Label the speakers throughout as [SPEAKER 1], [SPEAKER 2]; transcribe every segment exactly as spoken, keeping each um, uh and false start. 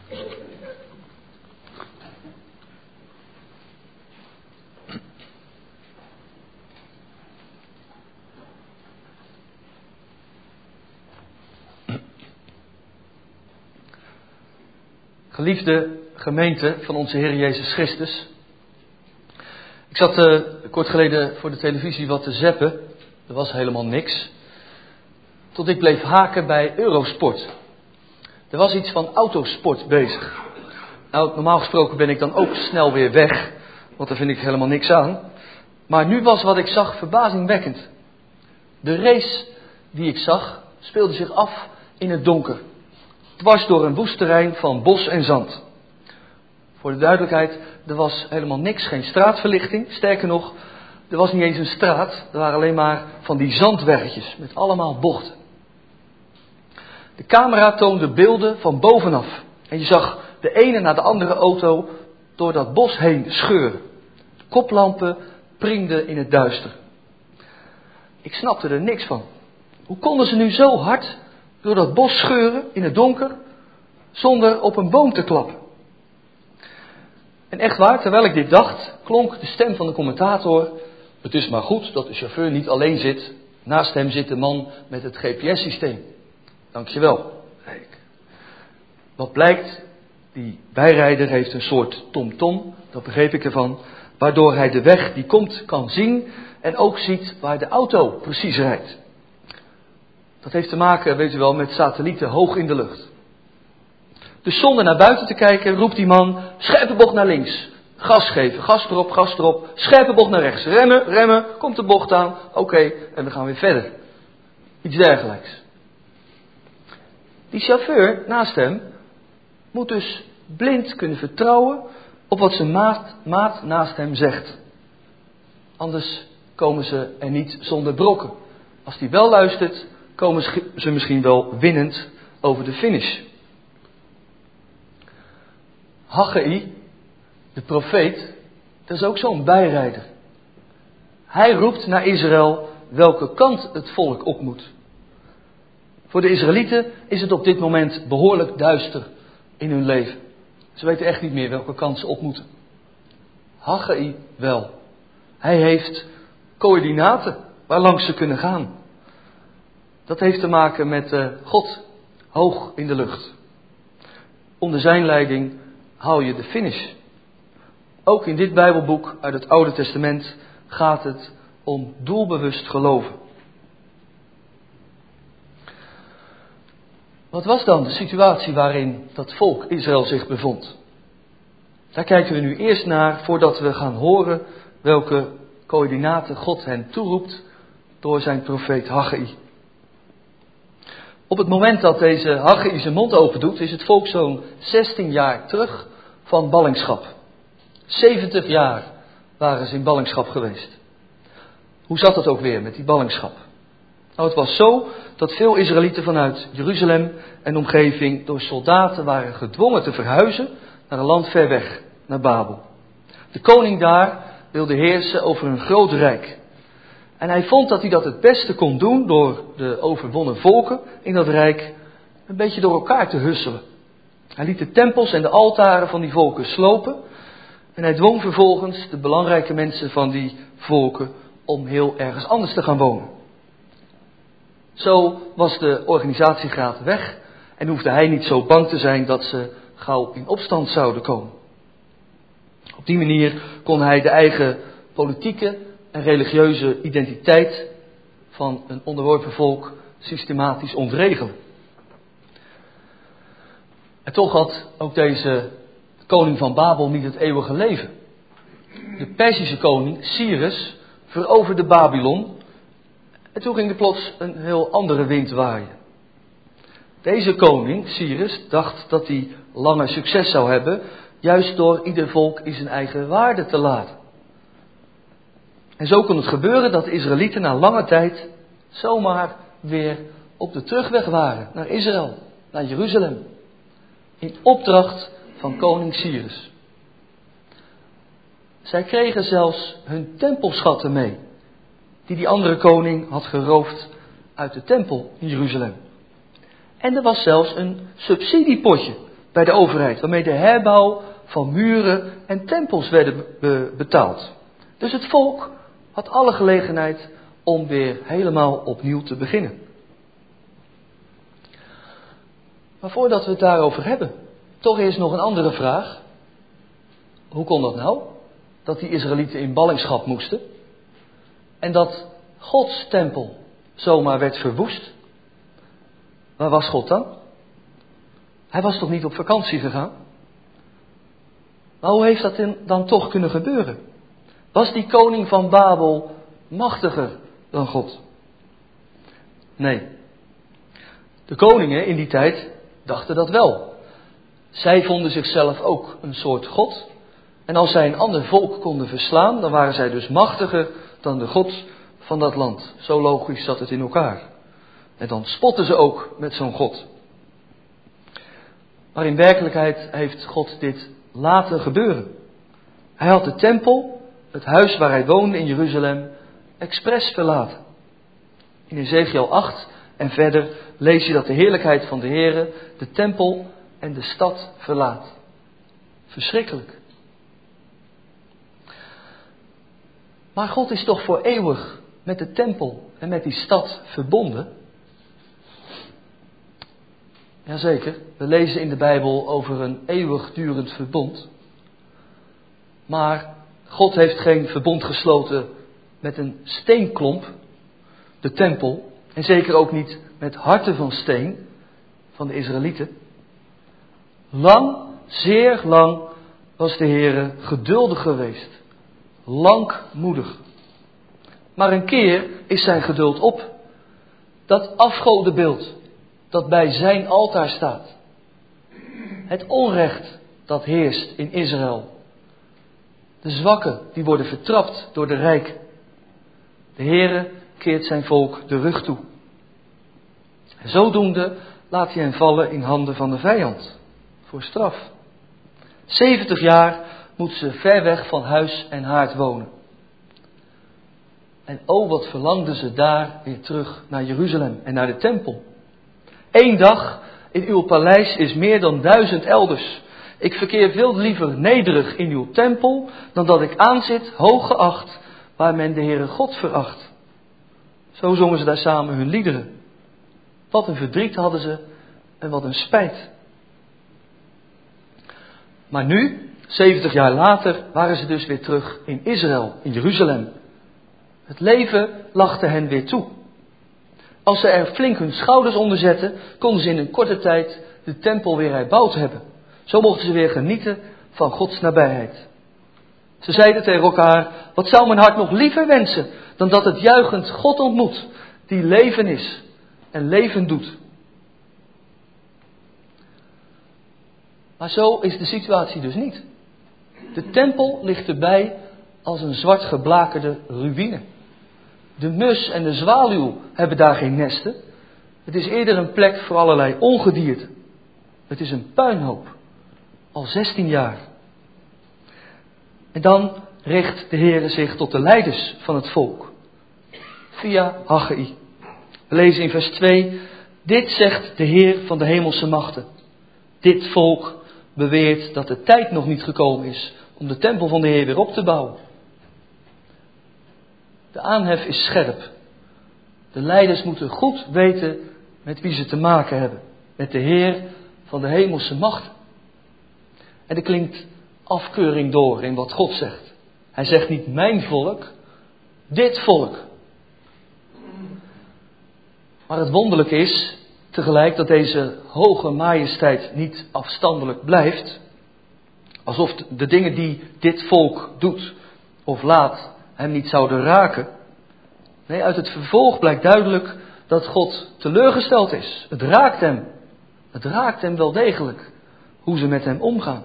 [SPEAKER 1] Geliefde gemeente van onze Heer Jezus Christus. Ik zat uh, kort geleden voor de televisie wat te zappen. Er was helemaal niks. Tot ik bleef haken bij Eurosport. Er was iets van autosport bezig. Nou, normaal gesproken ben ik dan ook snel weer weg. Want daar vind ik helemaal niks aan. Maar nu was wat ik zag verbazingwekkend. De race die ik zag speelde zich af in het donker. Dwars door een woest terrein van bos en zand. Voor de duidelijkheid, er was helemaal niks, geen straatverlichting. Sterker nog, er was niet eens een straat. Er waren alleen maar van die zandweggetjes met allemaal bochten. De camera toonde beelden van bovenaf. En je zag de ene na de andere auto door dat bos heen scheuren. De koplampen priemden in het duister. Ik snapte er niks van. Hoe konden ze nu zo hard door dat bos scheuren in het donker, zonder op een boom te klappen? En echt waar, terwijl ik dit dacht, klonk de stem van de commentator: het is maar goed dat de chauffeur niet alleen zit. Naast hem zit de man met het G P S-systeem. Dankjewel, zei ik. Wat blijkt, die bijrijder heeft een soort tom-tom, dat begreep ik ervan, waardoor hij de weg die komt kan zien en ook ziet waar de auto precies rijdt. Dat heeft te maken, weet u wel, met satellieten hoog in de lucht. Dus zonder naar buiten te kijken roept die man: scherpe bocht naar links. Gas geven, gas erop, gas erop. Scherpe bocht naar rechts. Remmen, remmen. Komt de bocht aan. Oké, okay, en we gaan weer verder. Iets dergelijks. Die chauffeur naast hem moet dus blind kunnen vertrouwen op wat zijn maat, maat naast hem zegt. Anders komen ze er niet zonder brokken. Als die wel luistert, komen ze misschien wel winnend over de finish. Haggai, de profeet, dat is ook zo'n bijrijder. Hij roept naar Israël welke kant het volk op moet. Voor de Israëlieten is het op dit moment behoorlijk duister in hun leven. Ze weten echt niet meer welke kant ze op moeten. Haggai wel. Hij heeft coördinaten waarlangs ze kunnen gaan. Dat heeft te maken met uh, God hoog in de lucht. Onder zijn leiding haal je de finish. Ook in dit Bijbelboek uit het Oude Testament gaat het om doelbewust geloven. Wat was dan de situatie waarin dat volk Israël zich bevond? Daar kijken we nu eerst naar voordat we gaan horen welke coördinaten God hen toeroept door zijn profeet Haggai. Op het moment dat deze Haggai zijn mond open doet, is het volk zo'n zestien jaar terug van ballingschap. zeventig jaar waren ze in ballingschap geweest. Hoe zat het ook weer met die ballingschap? Nou, het was zo dat veel Israëlieten vanuit Jeruzalem en omgeving door soldaten waren gedwongen te verhuizen naar een land ver weg, naar Babel. De koning daar wilde heersen over een groot rijk. En hij vond dat hij dat het beste kon doen door de overwonnen volken in dat rijk een beetje door elkaar te husselen. Hij liet de tempels en de altaren van die volken slopen. En hij dwong vervolgens de belangrijke mensen van die volken om heel ergens anders te gaan wonen. Zo was de organisatiegraad weg en hoefde hij niet zo bang te zijn dat ze gauw in opstand zouden komen. Op die manier kon hij de eigen politieke en religieuze identiteit van een onderworpen volk systematisch ontregelen. En toch had ook deze koning van Babel niet het eeuwige leven. De Perzische koning, Cyrus, veroverde Babylon. En toen ging er plots een heel andere wind waaien. Deze koning, Cyrus, dacht dat hij langer succes zou hebben, juist door ieder volk in zijn eigen waarde te laten. En zo kon het gebeuren dat de Israëlieten na lange tijd zomaar weer op de terugweg waren naar Israël, naar Jeruzalem. In opdracht van koning Cyrus. Zij kregen zelfs hun tempelschatten mee, die die andere koning had geroofd uit de tempel in Jeruzalem. En er was zelfs een subsidiepotje bij de overheid, waarmee de herbouw van muren en tempels werden be- betaald. Dus het volk had alle gelegenheid om weer helemaal opnieuw te beginnen. Maar voordat we het daarover hebben, toch eerst nog een andere vraag. Hoe kon dat nou? Dat die Israëlieten in ballingschap moesten en dat Gods tempel zomaar werd verwoest. Waar was God dan? Hij was toch niet op vakantie gegaan? Maar hoe heeft dat dan toch kunnen gebeuren? Was die koning van Babel machtiger dan God? Nee. De koningen in die tijd dachten dat wel. Zij vonden zichzelf ook een soort God. En als zij een ander volk konden verslaan, dan waren zij dus machtiger dan de God van dat land. Zo logisch zat het in elkaar. En dan spotten ze ook met zo'n God. Maar in werkelijkheid heeft God dit laten gebeuren. Hij had de tempel, het huis waar hij woonde in Jeruzalem, expres verlaten. In Ezekiel acht en verder lees je dat de heerlijkheid van de Heere de tempel en de stad verlaat. Verschrikkelijk. Maar God is toch voor eeuwig met de tempel en met die stad verbonden? Jazeker, we lezen in de Bijbel over een eeuwigdurend verbond. Maar God heeft geen verbond gesloten met een steenklomp, de tempel. En zeker ook niet met harten van steen van de Israëlieten. Lang, zeer lang was de Heere geduldig geweest. Langmoedig. Maar een keer is zijn geduld op. Dat afgodenbeeld dat bij zijn altaar staat. Het onrecht dat heerst in Israël. De zwakken die worden vertrapt door de rijken. De Heere keert zijn volk de rug toe. En zodoende laat hij hen vallen in handen van de vijand. Voor straf. zeventig jaar moeten ze ver weg van huis en haard wonen. En oh, wat verlangden ze daar weer terug naar Jeruzalem en naar de tempel. Eén dag in uw paleis is meer dan duizend elders. Ik verkeer veel liever nederig in uw tempel dan dat ik aanzit, hoog geacht, waar men de Heere God veracht. Zo zongen ze daar samen hun liederen. Wat een verdriet hadden ze en wat een spijt. Maar nu, zeventig jaar later, waren ze dus weer terug in Israël, in Jeruzalem. Het leven lachte hen weer toe. Als ze er flink hun schouders onder zetten, konden ze in een korte tijd de tempel weer herbouwd hebben. Zo mochten ze weer genieten van Gods nabijheid. Ze zeiden tegen elkaar, wat zou mijn hart nog liever wensen dan dat het juichend God ontmoet, die leven is en leven doet. Maar zo is de situatie dus niet. De tempel ligt erbij als een zwart geblakerde ruïne. De mus en de zwaluw hebben daar geen nesten. Het is eerder een plek voor allerlei ongedierte. Het is een puinhoop. Al zestien jaar. En dan richt de Heere zich tot de leiders van het volk. Via Haggai. We lezen in vers twee. Dit zegt de Heer van de hemelse machten. Dit volk beweert dat de tijd nog niet gekomen is om de tempel van de Heer weer op te bouwen. De aanhef is scherp. De leiders moeten goed weten met wie ze te maken hebben. Met de Heer van de hemelse machten. En er klinkt afkeuring door in wat God zegt. Hij zegt niet mijn volk, dit volk. Maar het wonderlijke is tegelijk dat deze hoge majesteit niet afstandelijk blijft. Alsof de dingen die dit volk doet of laat hem niet zouden raken. Nee, uit het vervolg blijkt duidelijk dat God teleurgesteld is. Het raakt hem. Het raakt hem wel degelijk hoe ze met hem omgaan.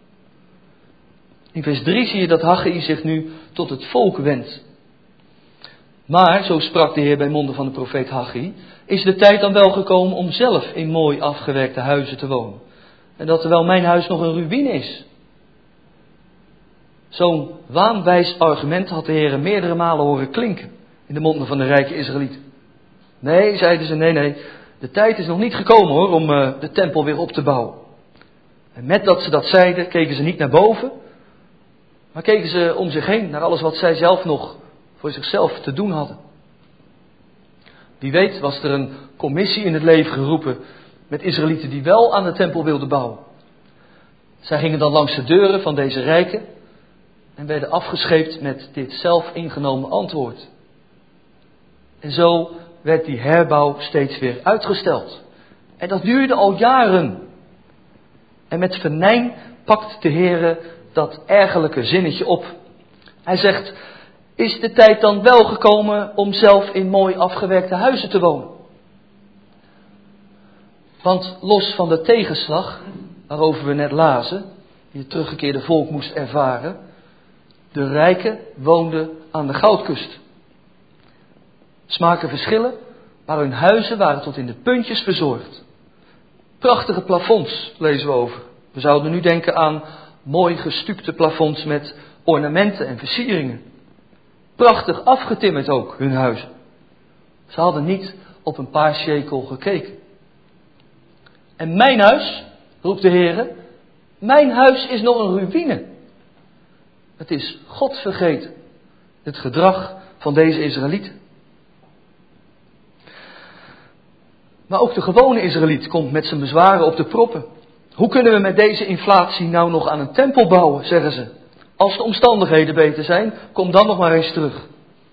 [SPEAKER 1] In vers drie zie je dat Haggai zich nu tot het volk wendt. Maar, zo sprak de Heer bij monden van de profeet Haggai, is de tijd dan wel gekomen om zelf in mooi afgewerkte huizen te wonen. En dat terwijl mijn huis nog een ruïne is. Zo'n waanwijs argument had de Heer meerdere malen horen klinken in de monden van de rijke Israëlieten. Nee, zeiden ze, nee, nee, de tijd is nog niet gekomen hoor, om uh, de tempel weer op te bouwen. En met dat ze dat zeiden, keken ze niet naar boven, maar keken ze om zich heen naar alles wat zij zelf nog voor zichzelf te doen hadden. Wie weet was er een commissie in het leven geroepen met Israëlieten die wel aan de tempel wilden bouwen. Zij gingen dan langs de deuren van deze rijken en werden afgescheept met dit zelf ingenomen antwoord. En zo werd die herbouw steeds weer uitgesteld. En dat duurde al jaren. En met venijn pakt de Heere dat ergerlijke zinnetje op. Hij zegt, is de tijd dan wel gekomen om zelf in mooi afgewerkte huizen te wonen? Want los van de tegenslag, waarover we net lazen, die het teruggekeerde volk moest ervaren, de rijken woonden aan de Goudkust. Smaken verschillen, maar hun huizen waren tot in de puntjes verzorgd. Prachtige plafonds lezen we over. We zouden nu denken aan mooi gestukte plafonds met ornamenten en versieringen. Prachtig afgetimmerd ook, hun huizen. Ze hadden niet op een paar shekel gekeken. En mijn huis, roept de Heere, mijn huis is nog een ruïne. Het is God vergeten, het gedrag van deze Israëlieten. Maar ook de gewone Israëliet komt met zijn bezwaren op de proppen. Hoe kunnen we met deze inflatie nou nog aan een tempel bouwen, zeggen ze. Als de omstandigheden beter zijn, kom dan nog maar eens terug.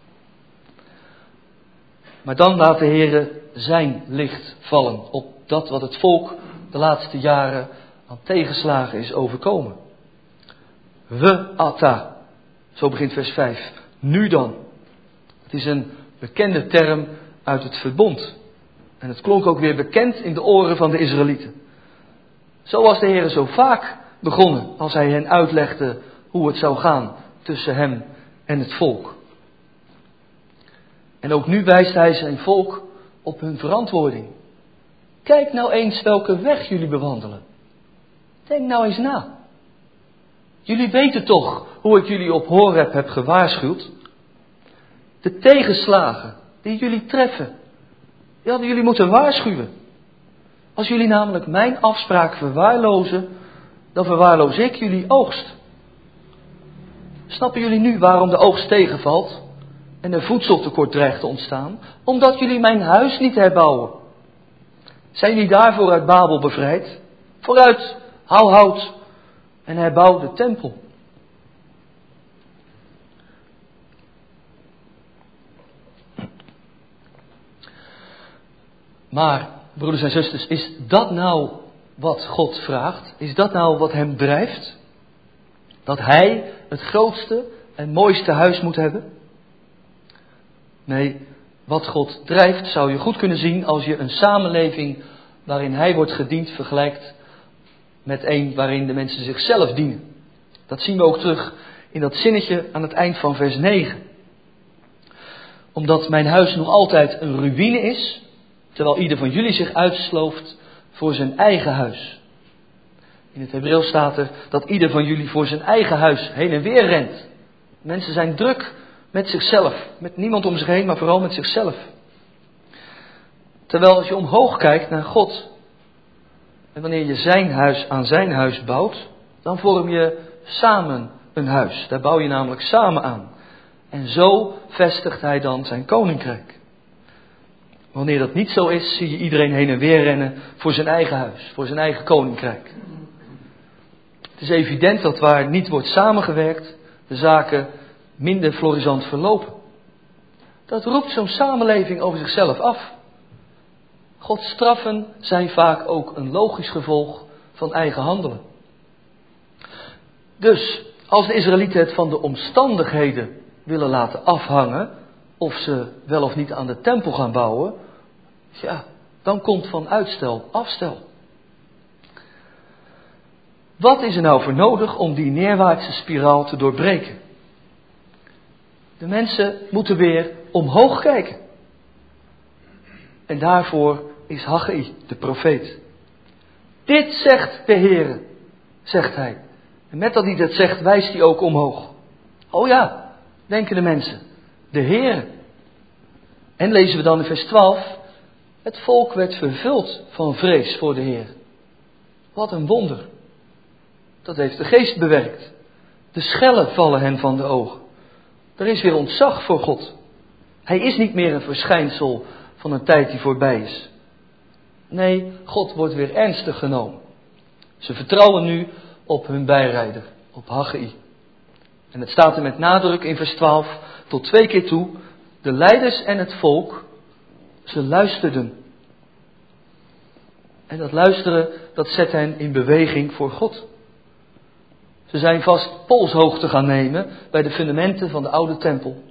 [SPEAKER 1] Maar dan laat de Heere zijn licht vallen op dat wat het volk de laatste jaren aan tegenslagen is overkomen. We ata, zo begint vers vijf. Nu dan. Het is een bekende term uit het verbond. En het klonk ook weer bekend in de oren van de Israëlieten. Zo was de Heer zo vaak begonnen als hij hen uitlegde hoe het zou gaan tussen hem en het volk. En ook nu wijst hij zijn volk op hun verantwoording. Kijk nou eens welke weg jullie bewandelen. Denk nou eens na. Jullie weten toch hoe ik jullie op Horeb heb gewaarschuwd. De tegenslagen die jullie treffen, die hadden jullie moeten waarschuwen. Als jullie namelijk mijn afspraak verwaarlozen, dan verwaarloos ik jullie oogst. Snappen jullie nu waarom de oogst tegenvalt en er voedseltekort dreigt te ontstaan? Omdat jullie mijn huis niet herbouwen. Zijn jullie daarvoor uit Babel bevrijd? Vooruit, hou hout en herbouw de tempel. Maar, broeders en zusters, is dat nou wat God vraagt? Is dat nou wat hem drijft? Dat hij het grootste en mooiste huis moet hebben? Nee, wat God drijft zou je goed kunnen zien als je een samenleving waarin hij wordt gediend vergelijkt met een waarin de mensen zichzelf dienen. Dat zien we ook terug in dat zinnetje aan het eind van vers negen. Omdat mijn huis nog altijd een ruïne is, terwijl ieder van jullie zich uitslooft voor zijn eigen huis. In het Hebreeuws staat er dat ieder van jullie voor zijn eigen huis heen en weer rent. Mensen zijn druk met zichzelf, met niemand om zich heen, maar vooral met zichzelf. Terwijl als je omhoog kijkt naar God, en wanneer je zijn huis aan zijn huis bouwt, dan vorm je samen een huis. Daar bouw je namelijk samen aan. En zo vestigt hij dan zijn koninkrijk. Wanneer dat niet zo is, zie je iedereen heen en weer rennen voor zijn eigen huis, voor zijn eigen koninkrijk. Het is evident dat waar niet wordt samengewerkt, de zaken minder florissant verlopen. Dat roept zo'n samenleving over zichzelf af. Gods straffen zijn vaak ook een logisch gevolg van eigen handelen. Dus, als de Israëlieten het van de omstandigheden willen laten afhangen, of ze wel of niet aan de tempel gaan bouwen, ja, dan komt van uitstel afstel. Wat is er nou voor nodig om die neerwaartse spiraal te doorbreken? De mensen moeten weer omhoog kijken. En daarvoor is Haggai de profeet. Dit zegt de Heere, zegt hij. En met dat hij dat zegt, wijst hij ook omhoog. Oh ja, denken de mensen, de Heere. En lezen we dan in vers twaalf, het volk werd vervuld van vrees voor de Heer. Wat een wonder. Dat heeft de geest bewerkt. De schellen vallen hen van de ogen. Er is weer ontzag voor God. Hij is niet meer een verschijnsel van een tijd die voorbij is. Nee, God wordt weer ernstig genomen. Ze vertrouwen nu op hun bijrijder, op Haggai. En het staat er met nadruk in vers twaalf tot twee keer toe. De leiders en het volk, ze luisterden. En dat luisteren, dat zet hen in beweging voor God. Ze zijn vast polshoogte gaan nemen bij de fundamenten van de oude tempel.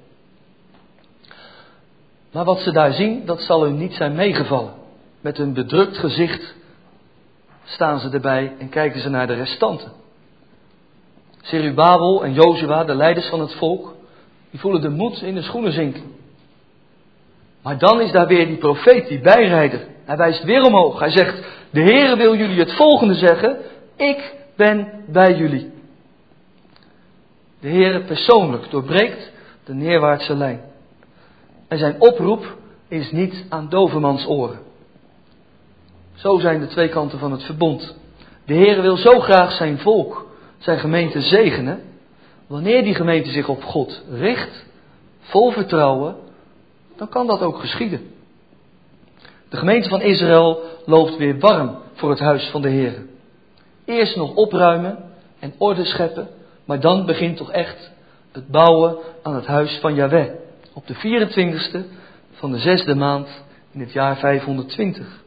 [SPEAKER 1] Maar wat ze daar zien, dat zal hun niet zijn meegevallen. Met een bedrukt gezicht staan ze erbij en kijken ze naar de restanten. Zerubabel en Jozua, de leiders van het volk, die voelen de moed in de schoenen zinken. Maar dan is daar weer die profeet, die bijrijder. Hij wijst weer omhoog. Hij zegt, de Heere wil jullie het volgende zeggen. Ik ben bij jullie. De Heere persoonlijk doorbreekt de neerwaartse lijn. En zijn oproep is niet aan dovemans oren. Zo zijn de twee kanten van het verbond. De Heere wil zo graag zijn volk, zijn gemeente zegenen. Wanneer die gemeente zich op God richt, vol vertrouwen, dan kan dat ook geschieden. De gemeente van Israël loopt weer warm voor het huis van de Heere. Eerst nog opruimen en orde scheppen, maar dan begint toch echt het bouwen aan het huis van Jahweh. Op de vierentwintigste van de zesde maand in het jaar vijfhonderdtwintig.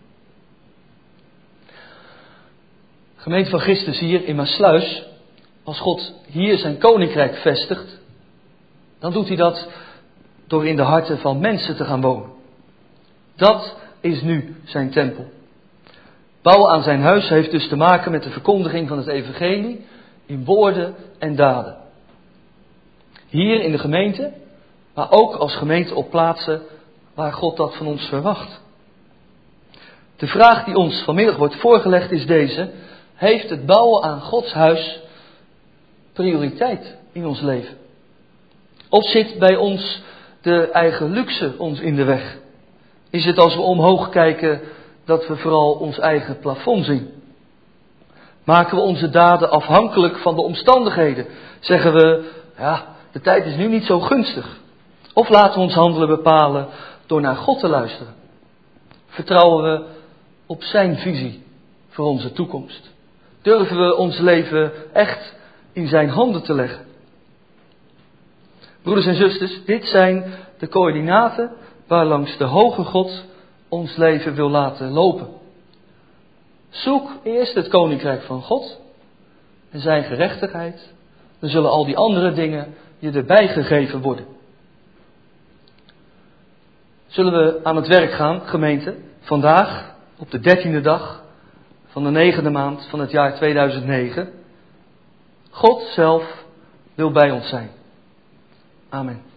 [SPEAKER 1] Gemeente van Christus hier in Maassluis, als God hier zijn koninkrijk vestigt, dan doet hij dat door in de harten van mensen te gaan wonen. Dat is nu zijn tempel. Bouwen aan zijn huis heeft dus te maken met de verkondiging van het evangelie in woorden en daden. Hier in de gemeente, maar ook als gemeente op plaatsen waar God dat van ons verwacht. De vraag die ons vanmiddag wordt voorgelegd is deze: heeft het bouwen aan Gods huis prioriteit in ons leven? Of zit bij ons de eigen luxe ons in de weg? Is het als we omhoog kijken dat we vooral ons eigen plafond zien? Maken we onze daden afhankelijk van de omstandigheden? Zeggen we, ja, de tijd is nu niet zo gunstig. Of laten we ons handelen bepalen door naar God te luisteren? Vertrouwen we op zijn visie voor onze toekomst? Durven we ons leven echt in zijn handen te leggen? Broeders en zusters, dit zijn de coördinaten waarlangs de hoge God ons leven wil laten lopen. Zoek eerst het koninkrijk van God en zijn gerechtigheid. Dan zullen al die andere dingen je erbij gegeven worden. Zullen we aan het werk gaan, gemeente, vandaag op de dertiende dag van de negende maand van het jaar tweeduizend negen. God zelf wil bij ons zijn. Amen.